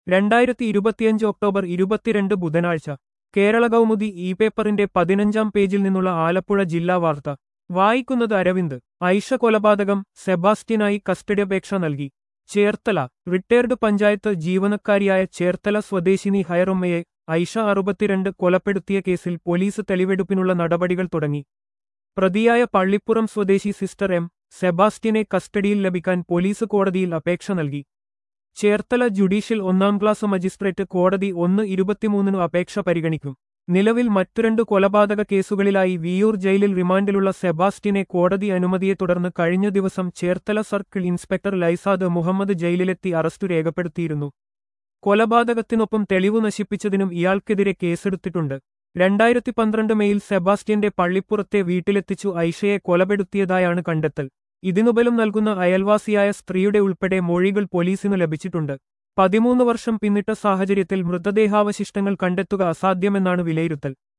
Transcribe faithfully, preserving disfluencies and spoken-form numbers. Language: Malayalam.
രണ്ടായിരത്തി ഇരുപത്തിയഞ്ച് ഒക്ടോബർ ഇരുപത്തിരണ്ട് ബുധനാഴ്ച കേരള കൗമുദി ഇ പേപ്പറിന്റെ പതിനഞ്ചാം പേജിൽ നിന്നുള്ള ആലപ്പുഴ ജില്ലാ വാർത്ത വായിക്കുന്നത് അരവിന്ദ്. ഐഷ കൊലപാതകം, സെബാസ്റ്റ്യനായി കസ്റ്റഡിയപേക്ഷ നൽകി. ചേർത്തല. റിട്ടയർഡ് പഞ്ചായത്ത് ജീവനക്കാരിയായ ചേർത്തല സ്വദേശിനി ഹയറുമ്മയെ ഐഷ അറുപത്തിരണ്ട് കൊലപ്പെടുത്തിയ കേസിൽ പോലീസ് തെളിവെടുപ്പിനുള്ള നടപടികൾ തുടങ്ങി. പ്രതിയായ പള്ളിപ്പുറം സ്വദേശി സിസ്റ്റർ എം സെബാസ്റ്റ്യനെ കസ്റ്റഡിയിൽ ലഭിക്കാൻ പോലീസ് കോടതിയിൽ അപേക്ഷ നൽകി. ചേർത്തല ജുഡീഷ്യൽ ഒന്നാം ക്ലാസ് മജിസ്ട്രേറ്റ് കോടതി ഒന്ന് ഇരുപത്തിമൂന്നിനു അപേക്ഷ പരിഗണിക്കും. നിലവിൽ മറ്റു രണ്ട് കൊലപാതക കേസുകളിലായി വിയ്യൂർ ജയിലിൽ റിമാൻഡിലുള്ള സെബാസ്റ്റ്യനെ കോടതി അനുമതിയെ തുടർന്ന് കഴിഞ്ഞ ദിവസം ചേർത്തല സർക്കിൾ ഇൻസ്പെക്ടർ ലൈസാദ് മുഹമ്മദ് ജയിലിലെത്തി അറസ്റ്റു രേഖപ്പെടുത്തിയിരുന്നു. കൊലപാതകത്തിനൊപ്പം തെളിവു നശിപ്പിച്ചതിനും ഇയാൾക്കെതിരെ കേസെടുത്തിട്ടുണ്ട്. രണ്ടായിരത്തി പന്ത്രണ്ട് മെയിൽ സെബാസ്റ്റ്യന്റെ പള്ളിപ്പുറത്തെ വീട്ടിലെത്തിച്ചു ഐഷയെ കൊലപ്പെടുത്തിയതായാണ് കണ്ടെത്തൽ. ഇതിനുബലം നൽകുന്ന അയൽവാസിയായ സ്ത്രീയുടെ ഉൾപ്പെടെ മൊഴികൾ പോലീസിനു ലഭിച്ചിട്ടുണ്ട്. പതിമൂന്ന് വർഷം പിന്നിട്ട സാഹചര്യത്തിൽ മൃതദേഹാവശിഷ്ടങ്ങൾ കണ്ടെത്തുക അസാധ്യമെന്നാണ് വിലയിരുത്തൽ.